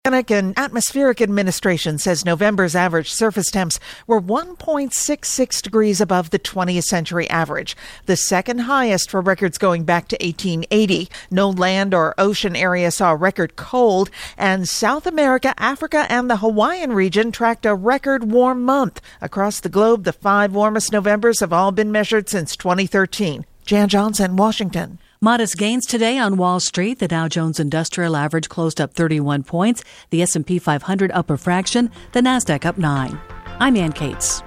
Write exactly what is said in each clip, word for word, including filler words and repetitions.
And Atmospheric Administration says November's average surface temps were one point six six degrees above the twentieth century average, the second highest for records going back to eighteen eighty. No land or ocean area saw a record cold, and South America, Africa, and the Hawaiian region tracked a record warm month. Across the globe, the five warmest Novembers have all been measured since twenty thirteen. Jan Johnson, Washington. Modest gains today on Wall Street. The Dow Jones Industrial Average closed up thirty-one points. The S and P five hundred up a fraction. The Nasdaq up nine. I'm Ann Cates.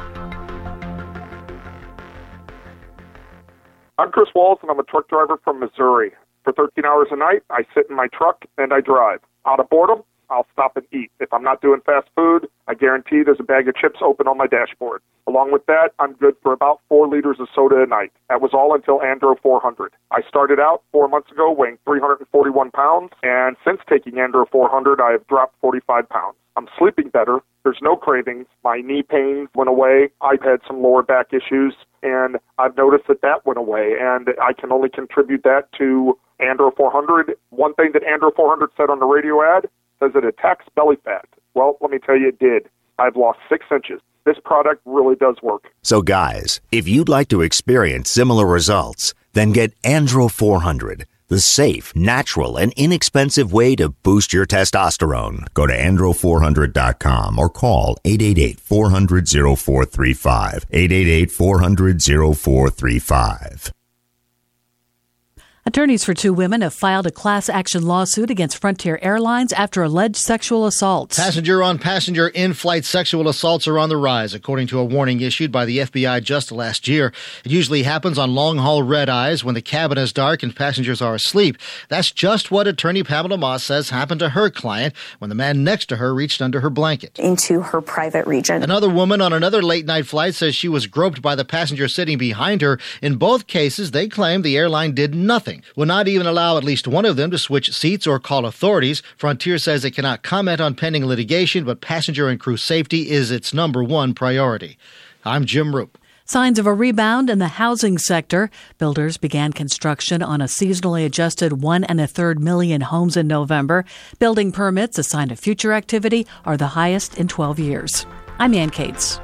I'm Chris Walls, and I'm a truck driver from Missouri. For thirteen hours a night, I sit in my truck and I drive. Out of boredom, I'll stop and eat. If I'm not doing fast food, I guarantee there's a bag of chips open on my dashboard. Along with that, I'm good for about four liters of soda a night. That was all until Andro four hundred. I started out four months ago weighing three hundred forty-one pounds, and since taking Andro four hundred, I have dropped forty-five pounds. I'm sleeping better. There's no cravings. My knee pain went away. I've had some lower back issues, and I've noticed that that went away, and I can only contribute that to Andro four hundred. One thing that Andro four hundred said on the radio ad says it attacks belly fat. Well, let me tell you, it did. I've lost six inches. This product really does work. So guys, if you'd like to experience similar results, then get Andro four hundred, the safe, natural, and inexpensive way to boost your testosterone. Go to andro four hundred dot com or call eight eight eight, four hundred, oh four three five, eight eight eight, four hundred, oh four three five. Attorneys for two women have filed a class action lawsuit against Frontier Airlines after alleged sexual assaults. Passenger-on-passenger in-flight sexual assaults are on the rise, according to a warning issued by the F B I just last year. It usually happens on long-haul red-eyes when the cabin is dark and passengers are asleep. That's just what attorney Pamela Moss says happened to her client when the man next to her reached under her blanket. Into her private region. Another woman on another late-night flight says she was groped by the passenger sitting behind her. In both cases, they claim the airline did nothing. Will not even allow at least one of them to switch seats or call authorities. Frontier says it cannot comment on pending litigation, but passenger and crew safety is its number one priority. I'm Jim Roop. Signs of a rebound in the housing sector. Builders began construction on a seasonally adjusted one and a third million homes in November. Building permits, a sign of future activity, are the highest in twelve years. I'm Ann Cates.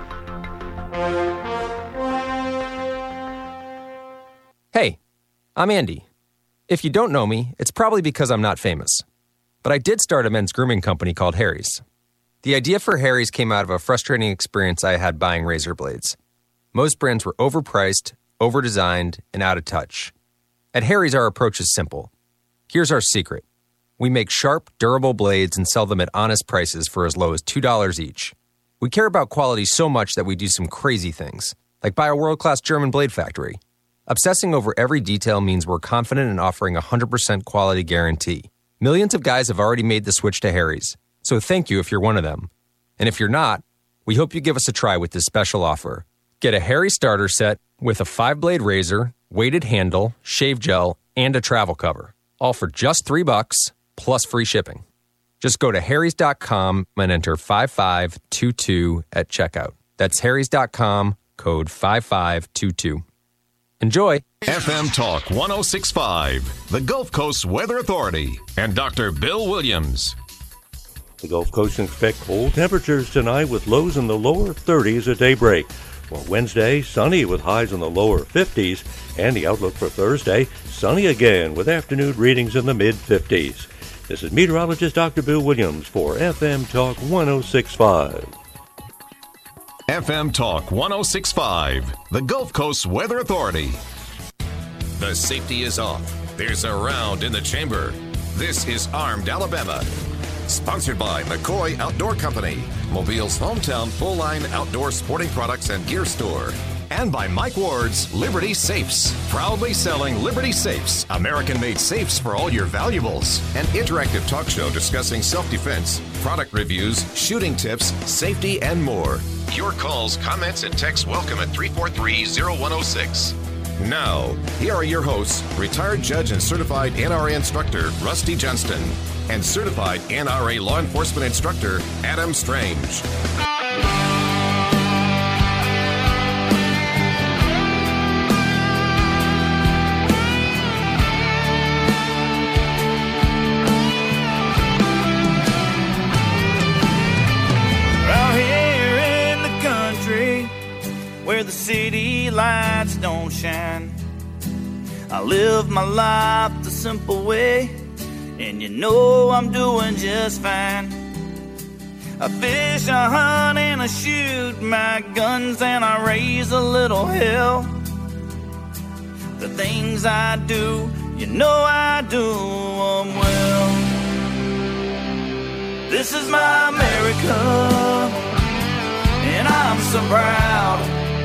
Hey, I'm Andy. If you don't know me, it's probably because I'm not famous. But I did start a men's grooming company called Harry's. The idea for Harry's came out of a frustrating experience I had buying razor blades. Most brands were overpriced, overdesigned, and out of touch. At Harry's, our approach is simple. Here's our secret. We make sharp, durable blades and sell them at honest prices for as low as two dollars each. We care about quality so much that we do some crazy things, like buy a world-class German blade factory. Obsessing over every detail means we're confident in offering a one hundred percent quality guarantee. Millions of guys have already made the switch to Harry's, so thank you if you're one of them. And if you're not, we hope you give us a try with this special offer. Get a Harry starter set with a five-blade razor, weighted handle, shave gel, and a travel cover, all for just three bucks plus free shipping. Just go to harrys dot com and enter five five two two at checkout. That's harrys dot com, code five five two two. Enjoy. F M Talk one oh six point five, the Gulf Coast Weather Authority, and Doctor Bill Williams. The Gulf Coast expect cold temperatures tonight with lows in the lower thirties at daybreak. For Wednesday, sunny with highs in the lower fifties, and the outlook for Thursday, sunny again with afternoon readings in the mid-fifties. This is meteorologist Doctor Bill Williams for F M Talk one oh six point five. F M Talk one oh six point five, the Gulf Coast Weather Authority. The safety is off. There's a round in the chamber. This is Armed Alabama. Sponsored by McCoy Outdoor Company, Mobile's hometown full-line outdoor sporting products and gear store. And by Mike Ward's Liberty Safes, proudly selling Liberty Safes, American-made safes for all your valuables. An interactive talk show discussing self-defense, product reviews, shooting tips, safety, and more. Your calls, comments, and texts welcome at three four three, oh one oh six. Now, here are your hosts, retired judge and certified N R A instructor Rusty Johnston, and certified N R A law enforcement instructor Adam Strange. the city lights don't shine. I live my life the simple way, and you know I'm doing just fine. I fish, I hunt, and I shoot my guns, and I raise a little hell. The things I do, you know I do them well. This is my America, and I'm so proud,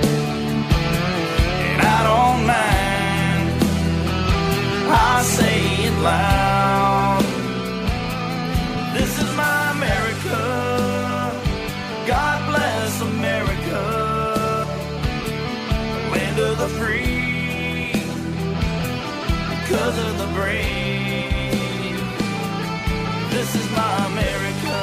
and I don't mind, I say it loud. This is my America, God bless America, land of the free, because of the brave. This is my America.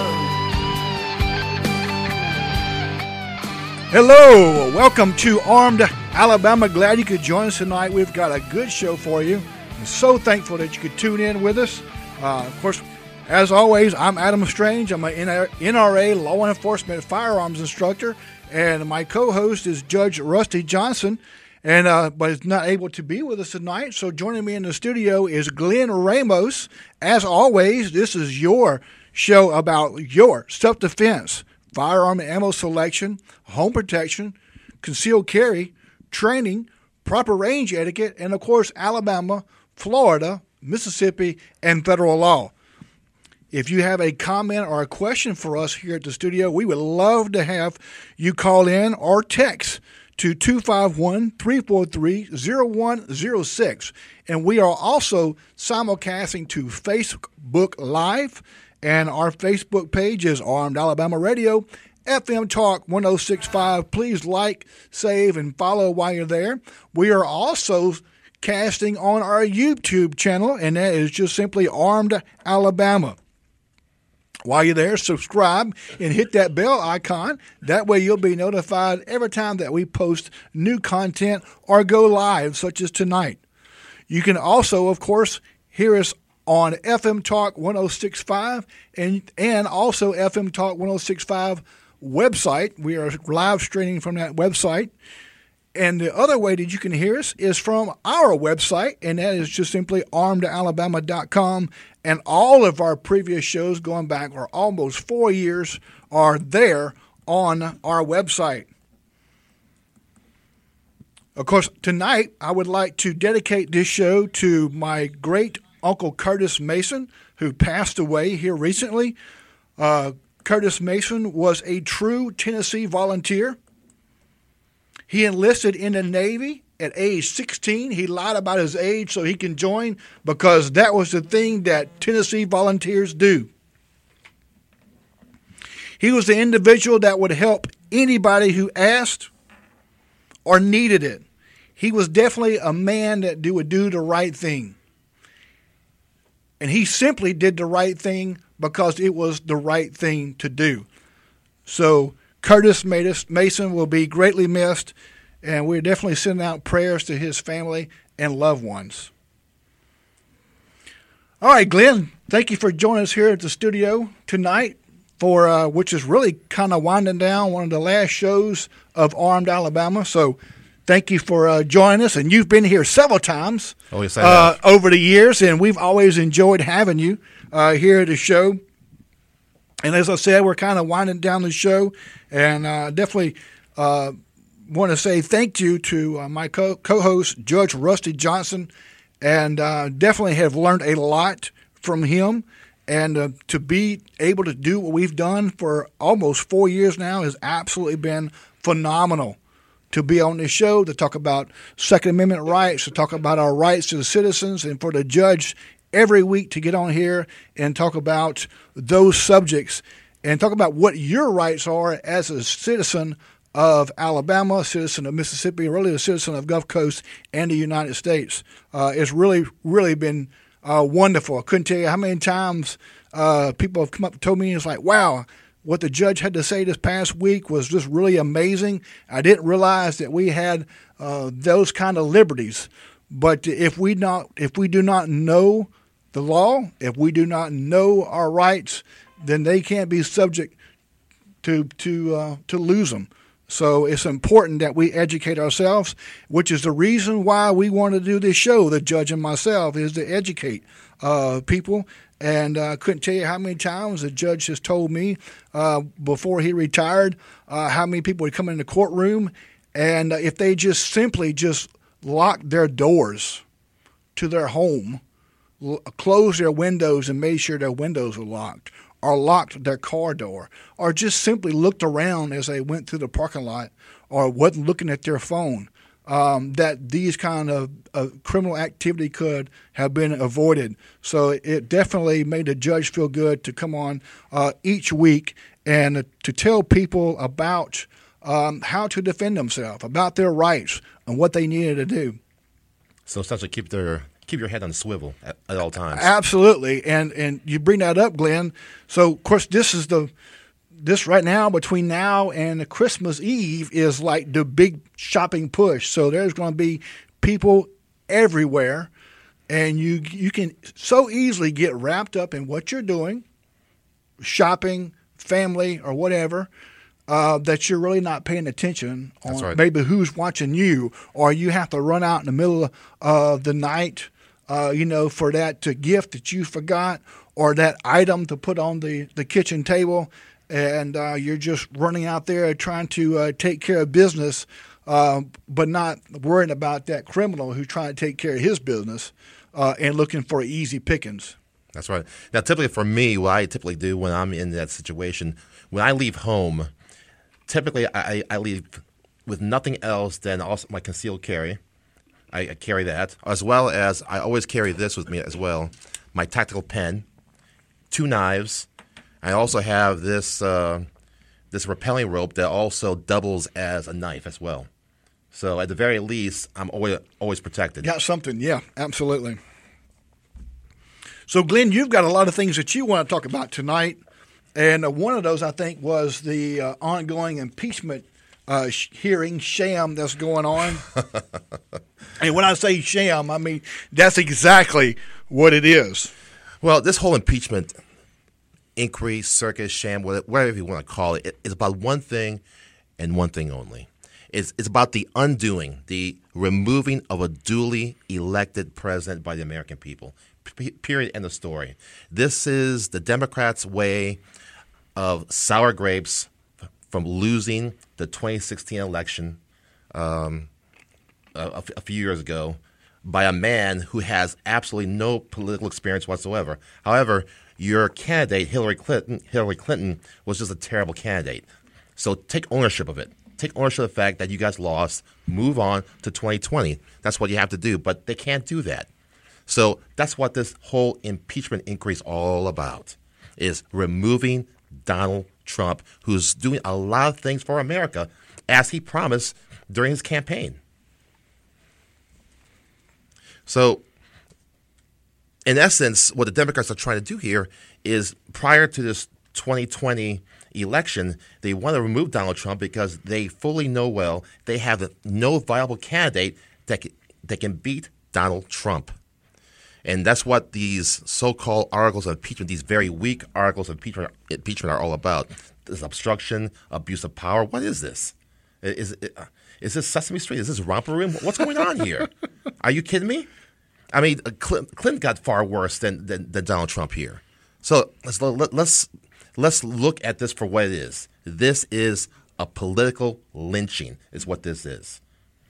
Hello, welcome to Armed Alabama. Glad you could join us tonight. We've got a good show for you. I'm so thankful that you could tune in with us. Uh, of course, as always, I'm Adam Strange. I'm an N R A law enforcement firearms instructor, and my co-host is Judge Rusty Johnson, and uh, but is not able to be with us tonight. So joining me in the studio is Glenn Ramos. As always, this is your show about your self-defense, firearm and ammo selection, home protection, concealed carry, training, proper range etiquette, and of course, Alabama, Florida, Mississippi, and federal law. If you have a comment or a question for us here at the studio, we would love to have you call in or text to two five one, three four three, zero one zero six. And we are also simulcasting to Facebook Live, and our Facebook page is Armed Alabama Radio, F M Talk one oh six point five. Please like, save, and follow while you're there. We are also casting on our YouTube channel, and that is just simply Armed Alabama. While you're there, subscribe and hit that bell icon. That way you'll be notified every time that we post new content or go live, such as tonight. You can also, of course, hear us on F M Talk one oh six point five and, and also F M Talk one oh six point five website. We are live streaming from that website. And the other way that you can hear us is from our website, and that is just simply armed alabama dot com. And all of our previous shows going back for almost four years are there on our website. Of course, tonight I would like to dedicate this show to my great Uncle Curtis Mason, who passed away here recently. Uh, Curtis Mason was a true Tennessee volunteer. He enlisted in the Navy at age sixteen. He lied about his age so he can join, because that was the thing that Tennessee volunteers do. He was the individual that would help anybody who asked or needed it. He was definitely a man that would do the right thing. And he simply did the right thing because it was the right thing to do. So Curtis Mason will be greatly missed, and we're definitely sending out prayers to his family and loved ones. All right, Glenn, thank you for joining us here at the studio tonight, for uh, which is really kind of winding down one of the last shows of Armed Alabama. So thank you for uh, joining us, and you've been here several times oh, yes, I uh, have. over the years, and we've always enjoyed having you uh, here at the show. And as I said, we're kind of winding down the show, and uh, definitely uh, want to say thank you to uh, my co- co-host, Judge Rusty Johnson, and uh, definitely have learned a lot from him. And uh, to be able to do what we've done for almost four years now has absolutely been phenomenal. To be on this show, to talk about Second Amendment rights, to talk about our rights to the citizens, and for the judge every week to get on here and talk about those subjects and talk about what your rights are as a citizen of Alabama, a citizen of Mississippi, really a citizen of Gulf Coast and the United States. Uh, it's really, really been uh, wonderful. I couldn't tell you how many times uh, people have come up and told me, it's like, wow, what the judge had to say this past week was just really amazing. I didn't realize that we had uh, those kind of liberties. But if we not, if we do not know the law, if we do not know our rights, then they can't be subject to to uh, to lose them. So it's important that we educate ourselves, which is the reason why we want to do this show, the judge and myself, is to educate uh, people. And I uh, couldn't tell you how many times the judge has told me uh, before he retired uh, how many people would come in the courtroom, and uh, if they just simply just locked their doors to their home, l- closed their windows and made sure their windows were locked, or locked their car door, or just simply looked around as they went through the parking lot, or wasn't looking at their phone, um, that these kind of uh, criminal activity could have been avoided. So it definitely made the judge feel good to come on uh, each week and to tell people about um, how to defend themselves, about their rights, and what they needed to do. So essentially keep their keep your head on a swivel at, at all times. Absolutely. And and you bring that up, Glenn. So, of course, this is the this right now, between now and Christmas Eve, is like the big shopping push. So there's going to be people everywhere, and you you can so easily get wrapped up in what you're doing, shopping, family, or whatever, uh, that you're really not paying attention on. That's right. Maybe who's watching you, or you have to run out in the middle of the night, uh, you know, for that uh, gift that you forgot, or that item to put on the, the kitchen table, and uh, you're just running out there trying to uh, take care of business, uh, but not worrying about that criminal who's trying to take care of his business uh, and looking for easy pickings. That's right. Now, typically for me, what I typically do when I'm in that situation, when I leave home, typically I, I leave with nothing else than also my concealed carry. I, I carry that, as well as I always carry this with me as well, my tactical pen, two knives. I also have this uh, this rappelling rope that also doubles as a knife as well. So at the very least, I'm always always protected. Got something, yeah, absolutely. So, Glenn, you've got a lot of things that you want to talk about tonight, and uh, one of those, I think, was the uh, ongoing impeachment uh, sh- hearing sham that's going on. And when I say sham, I mean that's exactly what it is. Well, this whole impeachment inquiry, circus, sham, whatever you want to call it, it's about one thing and one thing only. It's, it's about the undoing, the removing of a duly elected president by the American people. P- period, end of story. This is the Democrats' way of sour grapes from losing the twenty sixteen election um, a, a few years ago by a man who has absolutely no political experience whatsoever. However, your candidate, Hillary Clinton, Hillary Clinton, was just a terrible candidate. So take ownership of it. Take ownership of the fact that you guys lost. Move on to twenty twenty. That's what you have to do. But they can't do that. So that's what this whole impeachment inquiry is all about, is removing Donald Trump, who's doing a lot of things for America, as he promised during his campaign. So in essence, what the Democrats are trying to do here is, prior to this twenty twenty election, they want to remove Donald Trump because they fully know well they have no viable candidate that can, that can beat Donald Trump. And that's what these so-called articles of impeachment, these very weak articles of impeachment, impeachment are all about. This obstruction, abuse of power. What is this? Is, is, is this Sesame Street? Is this Romper Room? What's going on here? Are you kidding me? I mean, Clinton got far worse than, than, than Donald Trump here. So let's, let's, let's look at this for what it is. This is a political lynching is what this is.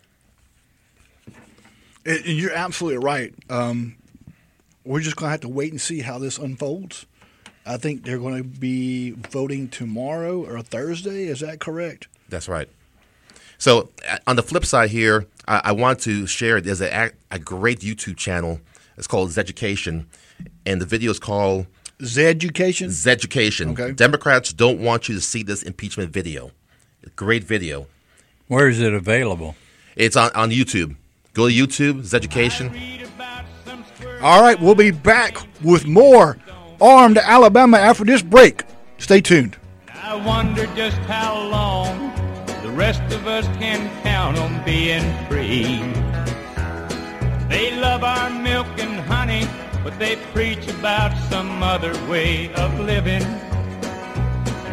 And you're absolutely right. Um, we're just going to have to wait and see how this unfolds. I think they're going to be voting tomorrow or Thursday. Is that correct? That's right. So on the flip side here, I, I want to share there's a, a great YouTube channel. It's called Zeducation, and the video is called Zeducation? Zeducation. Okay. Democrats don't want you to see this impeachment video. Great video. Where is it available? It's on, on YouTube. Go to YouTube, Zeducation. All right, we'll be back with more Armed Alabama after this break. Stay tuned. I wonder just how long the rest of us can count on being free. They love our milk and honey, but they preach about some other way of living.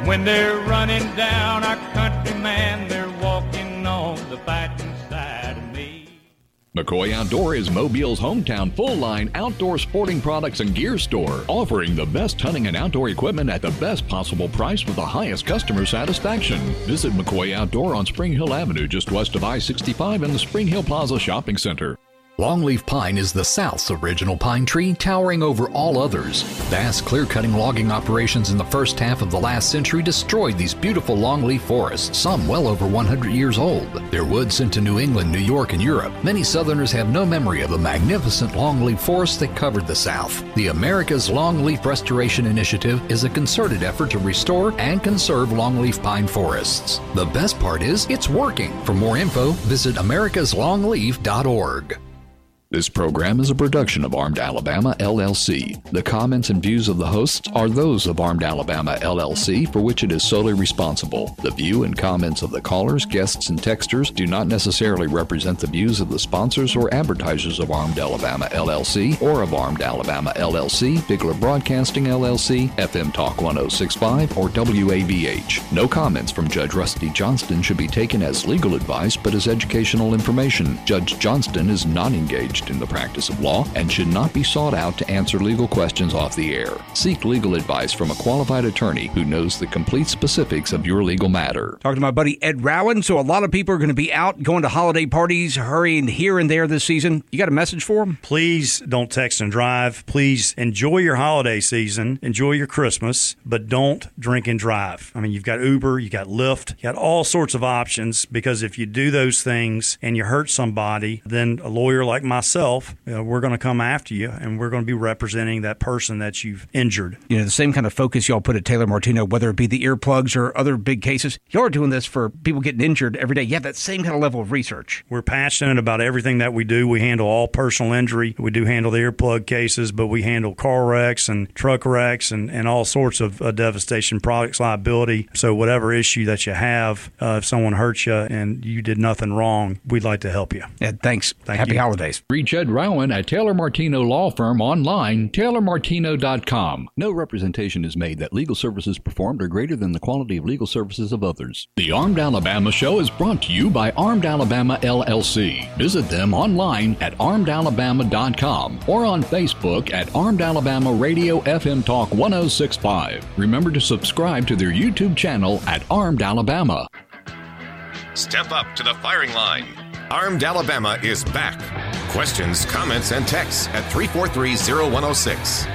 When they're running down our countryman, they're walking on the fighting side of me. McCoy Outdoor is Mobile's hometown full-line outdoor sporting products and gear store, offering the best hunting and outdoor equipment at the best possible price with the highest customer satisfaction. Visit McCoy Outdoor on Spring Hill Avenue, just west of I sixty-five in the Spring Hill Plaza Shopping Center. Longleaf pine is the South's original pine tree, towering over all others. Vast clear-cutting logging operations in the first half of the last century destroyed these beautiful longleaf forests, some well over one hundred years old. Their wood sent to New England, New York, and Europe. Many Southerners have no memory of the magnificent longleaf forests that covered the South. The America's Longleaf Restoration Initiative is a concerted effort to restore and conserve longleaf pine forests. The best part is, it's working. For more info, visit americas longleaf dot org. This program is a production of Armed Alabama, L L C. The comments and views of the hosts are those of Armed Alabama, L L C, for which it is solely responsible. The view and comments of the callers, guests, and texters do not necessarily represent the views of the sponsors or advertisers of Armed Alabama, L L C, or of Armed Alabama, L L C, Bigler Broadcasting, L L C, F M Talk one oh six point five, or W A B H. No comments from Judge Rusty Johnston should be taken as legal advice, but as educational information. Judge Johnston is not engaged in the practice of law and should not be sought out to answer legal questions off the air. Seek legal advice from a qualified attorney who knows the complete specifics of your legal matter. Talking to my buddy Ed Rowan. So a lot of people are going to be out going to holiday parties, hurrying here and there this season. You got a message for them? Please don't text and drive. Please enjoy your holiday season. Enjoy your Christmas, but don't drink and drive. I mean, you've got Uber, you got Lyft, you got all sorts of options, because if you do those things and you hurt somebody, then a lawyer like myself, Myself, you know, we're going to come after you, and we're going to be representing that person that you've injured. You know, the same kind of focus y'all put at Taylor Martino, whether it be the earplugs or other big cases. Y'all are doing this for people getting injured every day. You have that same kind of level of research. We're passionate about everything that we do. We handle all personal injury. We do handle the earplug cases, but we handle car wrecks and truck wrecks and, and all sorts of uh, devastation, products liability. So whatever issue that you have, uh, if someone hurts you and you did nothing wrong, we'd like to help you. Yeah, thanks. Thank Happy you. holidays. Reach Ed Rowan at Taylor Martino Law Firm online, taylor martino dot com. No representation is made that legal services performed are greater than the quality of legal services of others. The Armed Alabama Show is brought to you by Armed Alabama, L L C. Visit them online at armed alabama dot com or on Facebook at Armed Alabama Radio F M Talk one oh six point five. Remember to subscribe to their YouTube channel at Armed Alabama. Step up to the firing line. Armed Alabama is back. Questions, comments, and texts at three four three, oh one oh six.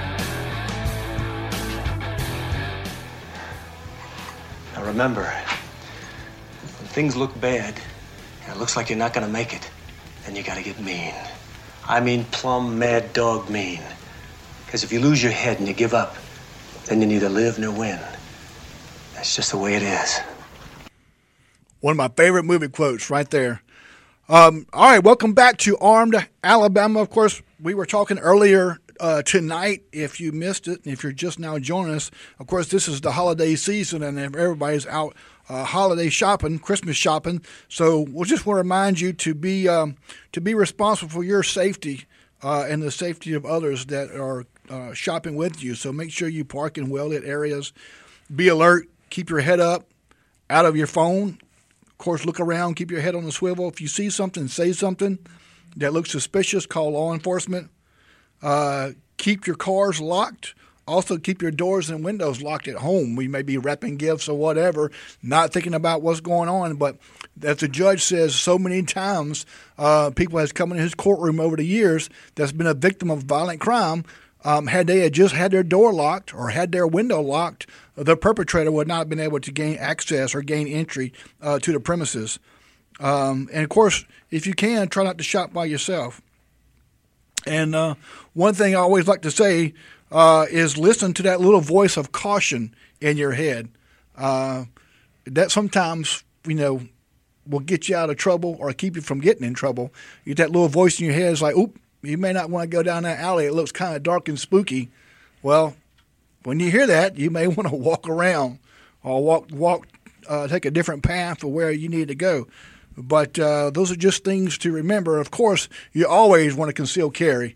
Now remember, when things look bad and it looks like you're not going to make it, then you got to get mean. I mean plumb mad dog mean. Because if you lose your head and you give up, then you neither live nor win. That's just the way it is. One of my favorite movie quotes right there. Um, all right, welcome back to Armed Alabama. Of course, we were talking earlier uh, tonight. If you missed it, if you're just now joining us, of course, this is the holiday season, and everybody's out uh, holiday shopping, Christmas shopping. So we'll just want to remind you to be um, to be responsible for your safety uh, and the safety of others that are uh, shopping with you. So make sure you park in well-lit areas. Be alert. Keep your head up, out of your phone. Of course, look around, keep your head on the swivel. If you see something, say something that looks suspicious, call law enforcement. Uh, keep your cars locked. Also, keep your doors and windows locked at home. We may be wrapping gifts or whatever, not thinking about what's going on. But as the judge says so many times, uh, people has come in his courtroom over the years that's been a victim of violent crime. Um, had they had just had their door locked or had their window locked, the perpetrator would not have been able to gain access or gain entry uh, to the premises. Um, and, of course, if you can, try not to shop by yourself. And uh, one thing I always like to say uh, is listen to that little voice of caution in your head. Uh, that sometimes, you know, will get you out of trouble or keep you from getting in trouble. You get that little voice in your head is like, oop. You may not want to go down that alley. It looks kind of dark and spooky. Well, when you hear that, you may want to walk around or walk, walk, uh, take a different path for where you need to go. But uh, those are just things to remember. Of course, you always want to conceal carry.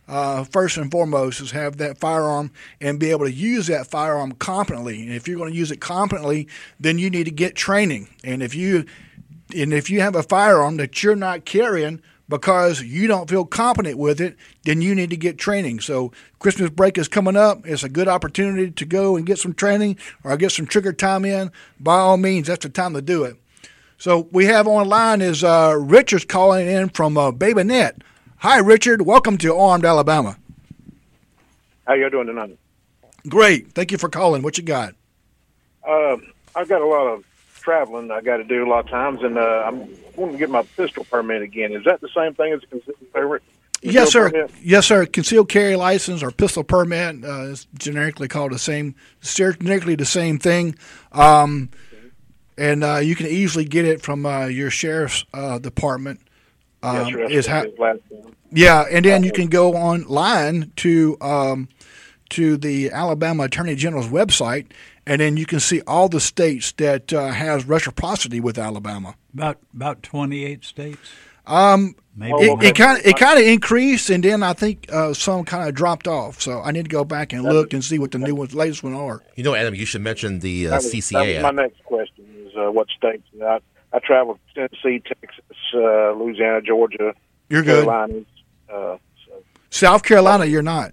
uh, first and foremost, is have that firearm and be able to use that firearm competently. And if you're going to use it competently, then you need to get training. And if you and if you have a firearm that you're not carrying because you don't feel competent with it, then you need to get training. So Christmas break is coming up. It's a good opportunity to go and get some training or get some trigger time in. By all means, that's the time to do it. So we have online is uh, Richard's calling in from uh, Babynet. Hi, Richard. Welcome to Armed Alabama. How you doing tonight? Great. Thank you for calling. What you got? Uh, I've got a lot of traveling I got to do a lot of times, and uh, I'm wanting to get my pistol permit again. Is that the same thing as a concealed permit? Yes, sir. Permit? Yes, sir. Concealed carry license or pistol permit uh, is generically called the same, generically the same thing. Um, and uh, you can easily get it from uh, your sheriff's uh, department. Um, yes, sir. is ha- last time. Yeah, and then you can go online to um, to the Alabama Attorney General's website, and then you can see all the states that uh, has reciprocity with Alabama. About about twenty-eight states. Um, Maybe it, it kind of it kind of increased, and then I think uh, some kind of dropped off. So I need to go back and look and see what the new ones, latest one are. You know, Adam, you should mention the uh, That was, C C that A. was my next question is uh, what states? I, I traveled to Tennessee, Texas, uh, Louisiana, Georgia, You're good. Carolinas. Uh, so South Carolina, you're not.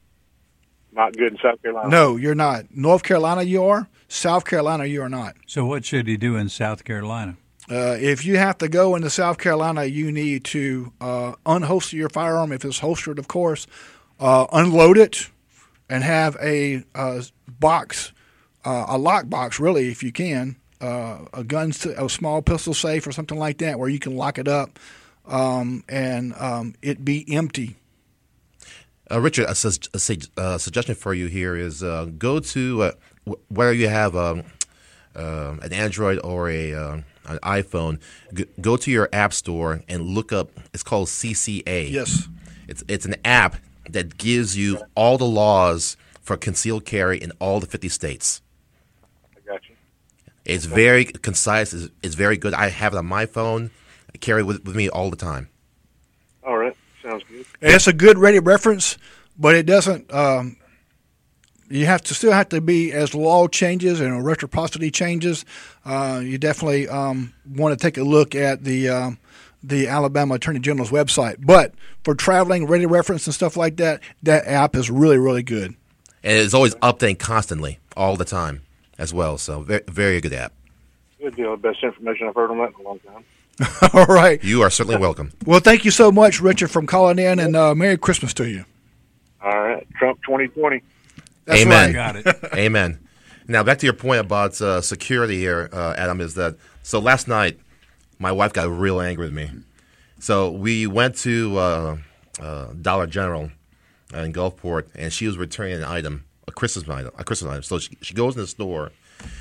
not good in South Carolina. No, you're not. North Carolina, you are. South Carolina, you are not. So what should he do in South Carolina? Uh, if you have to go into South Carolina, you need to uh, unholster your firearm, if it's holstered, of course, uh, unload it, and have a uh, box, uh, a lock box, really, if you can, uh, a gun, a small pistol safe or something like that, where you can lock it up um, and um, it be empty. Uh, Richard, a, su- a, su- a suggestion for you here is uh, go to uh, w- whether you have um, uh, an Android or a uh, an iPhone, g- go to your app store and look up. It's called C C A. Yes, it's it's an app that gives you all the laws for concealed carry in all the fifty states. I got you. It's very concise. It's, it's very good. I have it on my phone. I carry it with, with me all the time. All right. Sounds good. And it's a good ready reference, but it doesn't. Um, you have to still have to be, as the law changes and reciprocity changes. Uh, you definitely um, want to take a look at the um, the Alabama Attorney General's website. But for traveling, ready reference and stuff like that, that app is really really good. And it's always updating constantly, all the time, as well. So very very good app. Good deal. The best information I've heard on that in a long time. All right. You are certainly welcome. Well, thank you so much, Richard, from calling in, and uh, Merry Christmas to you. All right. Trump twenty twenty. That's Amen. right. Got it. Amen. Now, back to your point about uh, security here, uh, Adam, is that so last night my wife got real angry with me. So we went to uh, uh, Dollar General in Gulfport, and she was returning an item, a Christmas item. A Christmas item. So she, she goes in the store,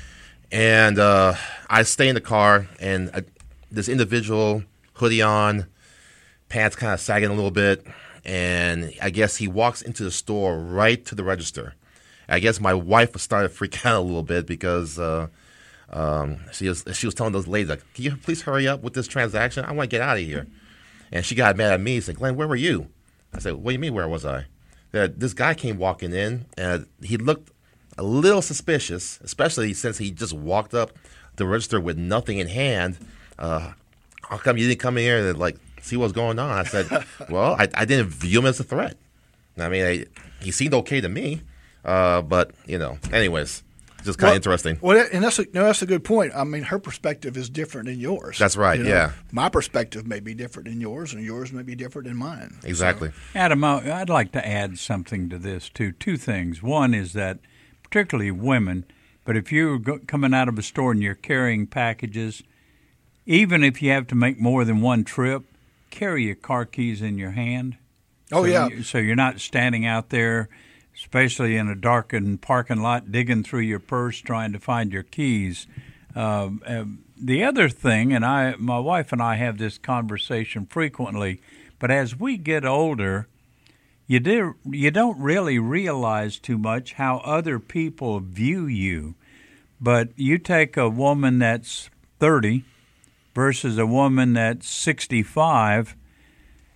and uh, I stay in the car, and I, this individual, hoodie on, pants kind of sagging a little bit, and I guess he walks into the store right to the register. I guess my wife started freaking out a little bit because uh, um, she was she was telling those ladies, like, can you please hurry up with this transaction? I want to get out of here. And she got mad at me. She said, Glenn, where were you? I said, what do you mean, where was I? That this guy came walking in, and he looked a little suspicious, especially since he just walked up the register with nothing in hand. Uh, how come you didn't come in here and, like, see what's going on? I said, well, I, I didn't view him as a threat. I mean, I, he seemed okay to me. Uh, but, you know, anyways, just kind of well, interesting. Well, and that's a, no, that's a good point. I mean, her perspective is different than yours. That's right, you know? yeah. My perspective may be different than yours, and yours may be different than mine. Exactly. So. Adam, I'd like to add something to this, too. Two things. One is that, particularly women, but if you're go- coming out of a store and you're carrying packages, even if you have to make more than one trip, carry your car keys in your hand. Oh, so yeah. You, so you're not standing out there, especially in a darkened parking lot, digging through your purse trying to find your keys. Uh, uh, the other thing, and I, my wife and I have this conversation frequently, but as we get older, you do you don't really realize too much how other people view you. But you take a woman that's thirty versus a woman that's sixty-five,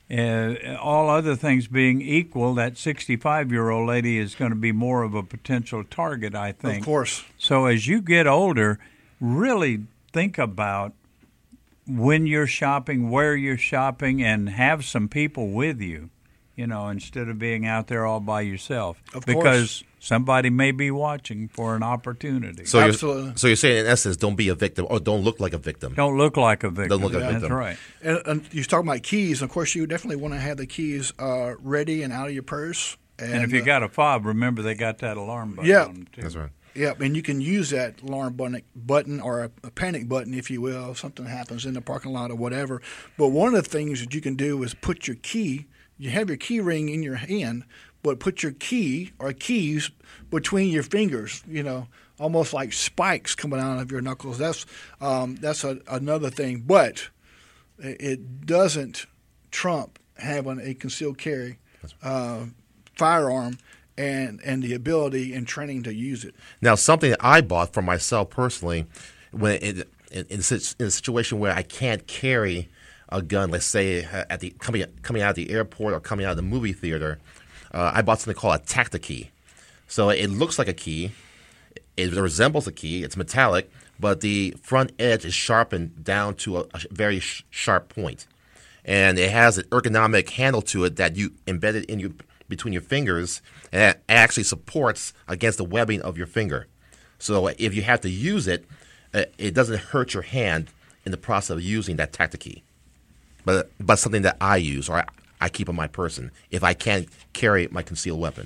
Uh, all other things being equal, that sixty-five-year-old lady is going to be more of a potential target, I think. Of course. So as you get older, really think about when you're shopping, where you're shopping, and have some people with you, you know, instead of being out there all by yourself. Of because course. somebody may be watching for an opportunity. So Absolutely. You're, so you're saying, in essence, don't be a victim or don't look like a victim. Don't look like a victim. Don't look like yeah, a victim. That's right. And, and you're talking about keys. Of course, you definitely want to have the keys uh, ready and out of your purse. And, and if you uh, got a fob, remember they got that alarm button yeah, on them, too. That's right. Yeah, and you can use that alarm button, button or a, a panic button, if you will, if something happens in the parking lot or whatever. But one of the things that you can do is put your key, you have your key ring in your hand, but put your key or keys between your fingers, you know, almost like spikes coming out of your knuckles. That's um, that's a, another thing. But it doesn't trump having a concealed carry uh, firearm and and the ability and training to use it. Now, something that I bought for myself personally, when in, in, in, a situation where I can't carry a gun, let's say at the coming coming out of the airport or coming out of the movie theater, uh, I bought something called a Tacti-Key. So it looks like a key, it resembles a key, it's metallic, but the front edge is sharpened down to a, a very sh- sharp point, and it has an ergonomic handle to it that you embedded in your between your fingers, and it actually supports against the webbing of your finger. So if you have to use it, uh, it doesn't hurt your hand in the process of using that Tacti-Key. But but something that I use or I, I keep on my person if I can't carry my concealed weapon.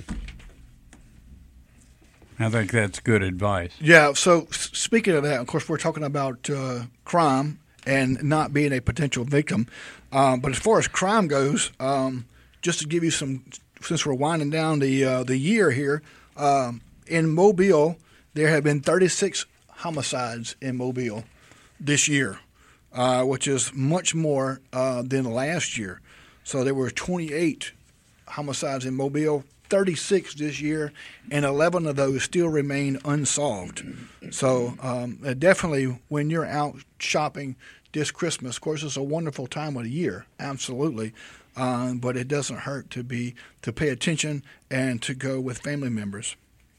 I think that's good advice. Yeah, so s- speaking of that, of course, we're talking about uh, crime and not being a potential victim. Um, but as far as crime goes, um, just to give you some, since we're winding down the uh, the year here, um, in Mobile, there have been thirty-six homicides in Mobile this year, uh, which is much more uh, than last year. So there were twenty-eight homicides in Mobile, thirty-six this year, and eleven of those still remain unsolved. So um, definitely when you're out shopping this Christmas, of course, it's a wonderful time of the year, absolutely. Um, but it doesn't hurt to be to pay attention and to go with family members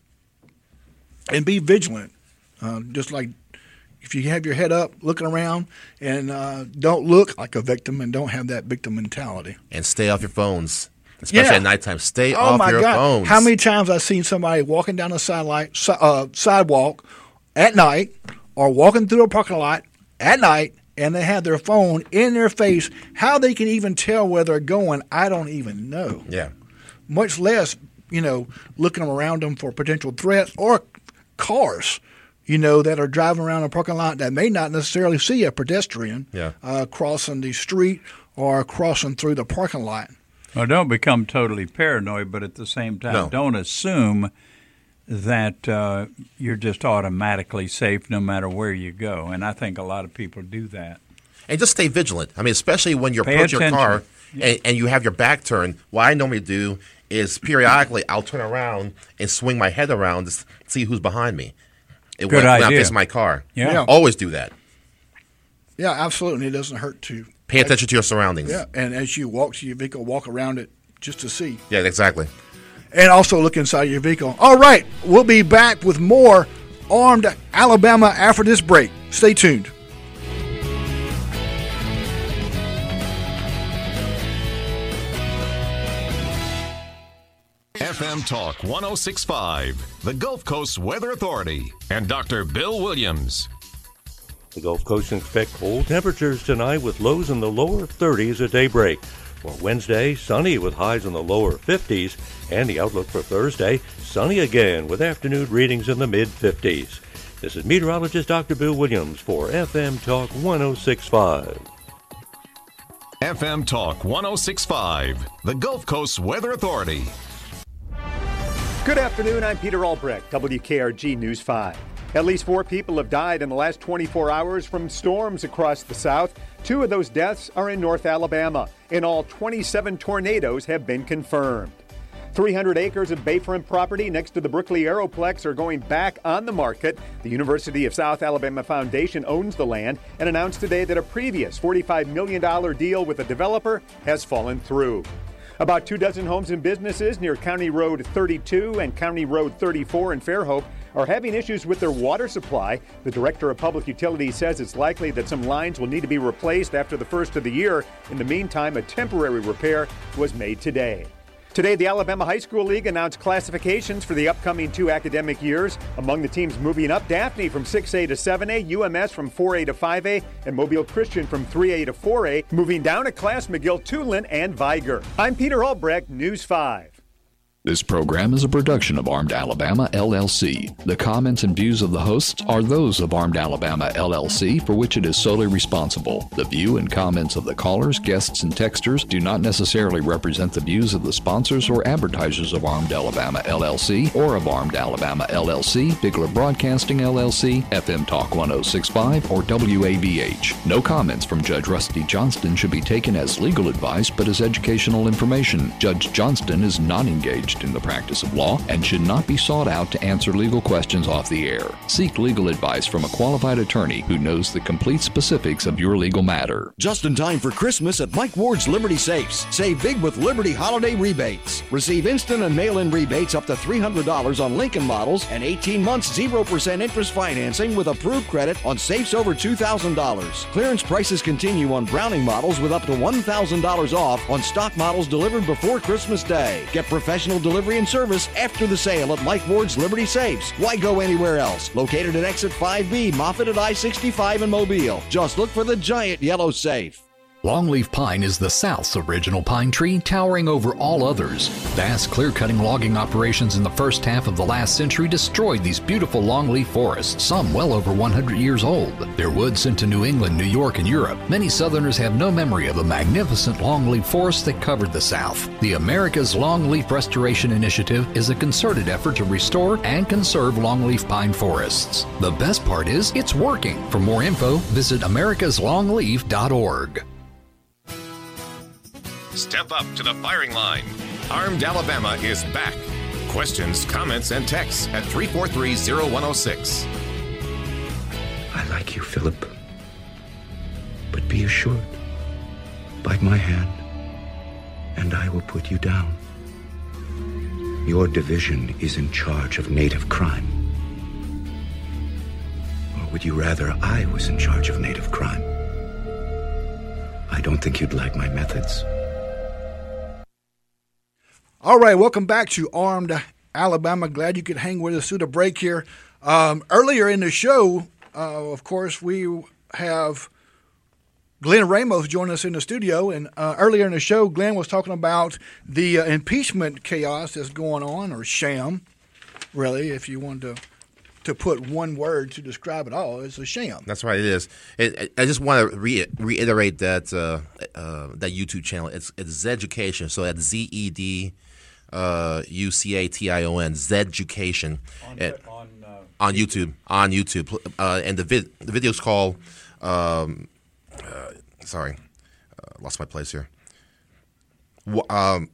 and be vigilant. Uh, just like if you have your head up, looking around, and uh, don't look like a victim and don't have that victim mentality. And stay off your phones, especially Yeah. at nighttime. Stay Oh off my your God. phones. How many times I've seen somebody walking down the sidelight, si- uh, sidewalk at night or walking through a parking lot at night, and they have their phone in their face. How they can even tell where they're going, I don't even know. Yeah. Much less, you know, looking around them for potential threats or cars, you know, that are driving around a parking lot that may not necessarily see a pedestrian Yeah. uh, crossing the street or crossing through the parking lot. Well, don't become totally paranoid, but at the same time, No. don't assume that uh, you're just automatically safe no matter where you go. And I think a lot of people do that. And just stay vigilant. I mean, especially when you're Pay approaching your attention. car and, and you have your back turned. What I normally do is periodically I'll turn around and swing my head around to s- see who's behind me. It Good when, when I'm idea. facing my car. Yeah. Yeah. Always do that. Yeah, absolutely. It doesn't hurt to Pay attention to your surroundings. Yeah, and as you walk to your vehicle, walk around it just to see. Yeah, exactly. And also look inside your vehicle. All right, we'll be back with more Armed Alabama after this break. Stay tuned. F M Talk one oh six point five, the Gulf Coast Weather Authority, and Doctor Bill Williams. The Gulf Coast expect cold temperatures tonight with lows in the lower thirties at daybreak. For Wednesday, sunny with highs in the lower fifties, and the outlook for Thursday, sunny again with afternoon readings in the mid-fifties. This is meteorologist Doctor Bill Williams for F M Talk one oh six point five. F M Talk one oh six point five, the Gulf Coast Weather Authority. Good afternoon, I'm Peter Albrecht, W K R G News five. At least four people have died in the last twenty-four hours from storms across the South. Two of those deaths are in North Alabama. In all, twenty-seven tornadoes have been confirmed. three hundred acres of Bayfront property next to the Brooklyn Aeroplex are going back on the market. The University of South Alabama Foundation owns the land and announced today that a previous forty-five million dollars deal with a developer has fallen through. About two dozen homes and businesses near County Road thirty-two and County Road thirty-four in Fairhope are having issues with their water supply. The Director of Public Utilities says it's likely that some lines will need to be replaced after the first of the year. In the meantime, a temporary repair was made today. Today, the Alabama High School League announced classifications for the upcoming two academic years. Among the teams moving up, Daphne from six A to seven A, U M S from four A to five A, and Mobile Christian from three A to four A. Moving down a class, McGill, Tulin, and Viger. I'm Peter Albrecht, News five. This program is a production of Armed Alabama, L L C. The comments and views of the hosts are those of Armed Alabama, L L C, for which it is solely responsible. The view and comments of the callers, guests, and texters do not necessarily represent the views of the sponsors or advertisers of Armed Alabama, L L C, or of Armed Alabama, L L C, Bigler Broadcasting, L L C, F M Talk one oh six point five, or W A B H. No comments from Judge Rusty Johnston should be taken as legal advice, but as educational information. Judge Johnston is not engaged in the practice of law and should not be sought out to answer legal questions off the air. Seek legal advice from a qualified attorney who knows the complete specifics of your legal matter. Just in time for Christmas at Mike Ward's Liberty Safes. Save big with Liberty holiday rebates. Receive instant and mail-in rebates up to three hundred dollars on Lincoln models and eighteen months zero percent interest financing with approved credit on safes over two thousand dollars. Clearance prices continue on Browning models with up to one thousand dollars off on stock models delivered before Christmas Day. Get professional delivery and service after the sale at Mike Ward's Liberty Safes. Why go anywhere else? Located at Exit five B, Moffett at I sixty-five in Mobile. Just look for the giant yellow safe. Longleaf pine is the South's original pine tree, towering over all others. Vast clear-cutting logging operations in the first half of the last century destroyed these beautiful longleaf forests, some well over one hundred years old. Their wood sent to New England, New York, and Europe. Many Southerners have no memory of the magnificent longleaf forests that covered the South. The America's Longleaf Restoration Initiative is a concerted effort to restore and conserve longleaf pine forests. The best part is, it's working. For more info, visit americas longleaf dot org. Step up to the firing line. Armed Alabama is back. Questions, comments, and texts at three four three, oh one oh six. I like you, Philip. But be assured, bite my hand, and I will put you down. Your division is in charge of native crime. Or would you rather I was in charge of native crime? I don't think you'd like my methods. All right, welcome back to Armed Alabama. Glad you could hang with us through the break here. Um, earlier in the show, uh, of course, we have Glenn Ramos joining us in the studio. And uh, earlier in the show, Glenn was talking about the uh, impeachment chaos that's going on, or sham, really, if you wanted to to put one word to describe it all. It's a sham. That's right, it is. It, I just want to re- reiterate that uh, uh, that YouTube channel. It's it's Zeducation, so that's Z E D uh, U C A T I O N, Zeducation. On, and, on, uh, on YouTube. On YouTube. Uh, and the, vid- the video's called, um, uh, sorry, uh, lost my place here. Um,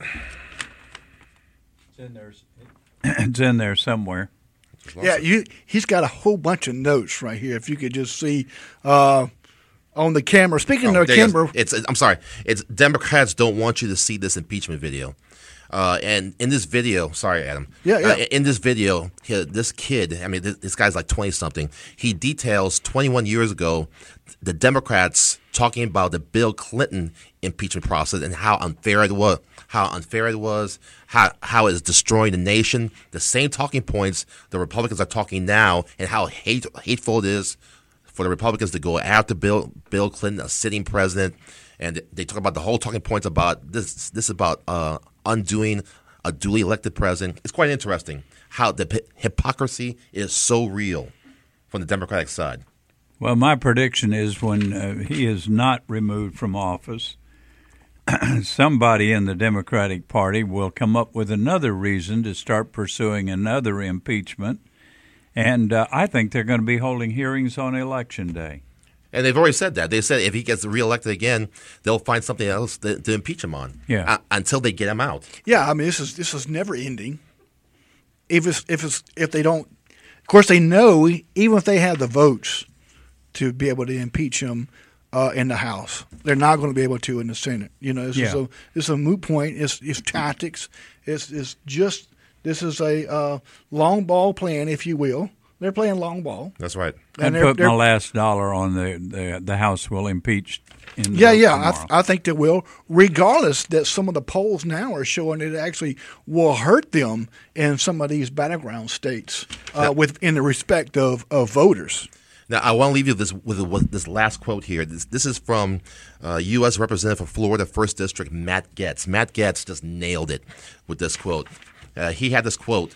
it's in there. It's in there somewhere. Yeah, you, he's got a whole bunch of notes right here. If you could just see uh, on the camera. Speaking oh, of the camera, it's I'm sorry. It's Democrats don't want you to see this impeachment video. Uh, and in this video, sorry, Adam. Yeah, yeah. Uh, in this video, he, this kid, I mean, this, this guy's like twenty-something. He details twenty-one years ago the Democrats talking about the Bill Clinton impeachment process and how unfair it was, how unfair it was, how how it's destroying the nation. The same talking points the Republicans are talking now, and how hate, hateful it is for the Republicans to go after Bill Bill Clinton, a sitting president. And they talk about the whole talking points about this. This is about uh, undoing a duly elected president. It's quite interesting how the p- hypocrisy is so real from the Democratic side. Well, my prediction is when uh, he is not removed from office, somebody in the Democratic Party will come up with another reason to start pursuing another impeachment. And uh, I think they're going to be holding hearings on Election Day. And they've already said that. They said if he gets reelected again, they'll find something else to, to impeach him on. Yeah. Uh, until they get him out. Yeah, I mean this is this is never ending. If it's if it's if they don't, of course they know even if they have the votes to be able to impeach him uh, in the House, they're not going to be able to in the Senate. You know, this Yeah. is a it's a moot point. It's it's tactics. It's it's just this is a uh, long ball plan, if you will. They're playing long ball. That's right. I they're- put they're- my last dollar on the, the, the House will impeach. In the Yeah, vote yeah, I, tomorrow. th- I think they will, regardless that some of the polls now are showing it actually will hurt them in some of these battleground states uh, with in the respect of, of voters. Now, I want to leave you this with, with this last quote here. This, this is from uh, U S Representative for Florida First District, Matt Gaetz. Matt Gaetz just nailed it with this quote. Uh, he had this quote.